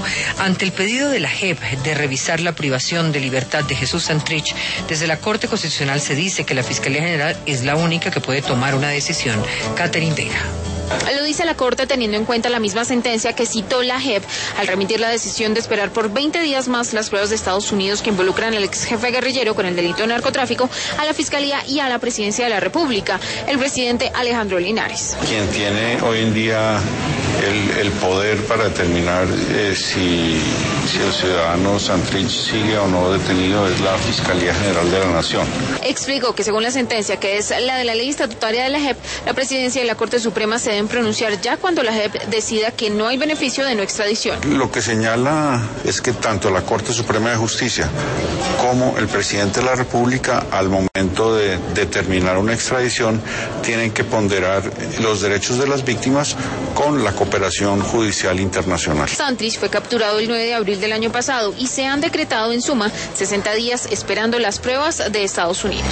ante el pedido de la JEP de revisar la privación de libertad de Jesús Santrich, desde la Corte Constitucional se dice que la Fiscalía General es la única que puede tomar una decisión. Catherine Vega. Lo dice la Corte teniendo en cuenta la misma sentencia que citó la JEP al remitir la decisión de esperar por 20 días más las pruebas de Estados Unidos que involucran al ex jefe guerrillero con el delito de narcotráfico a la Fiscalía y a la Presidencia de la República, el presidente Alejandro Linares. Quien tiene hoy en día el poder para determinar si el ciudadano Santrich sigue o no detenido es la Fiscalía General de la Nación. Explicó que según la sentencia, que es la de la ley estatutaria de la JEP, la Presidencia y la Corte Suprema se deben pronunciar ya cuando la JEP decida que no hay beneficio de no extradición. Lo que señala es que tanto la Corte Suprema de Justicia como el presidente de la República, al momento de determinar una extradición, tienen que ponderar los derechos de las víctimas con la cooperación judicial internacional. Santrich fue capturado el 9 de abril del año pasado y se han decretado en suma 60 días esperando las pruebas de Estados Unidos.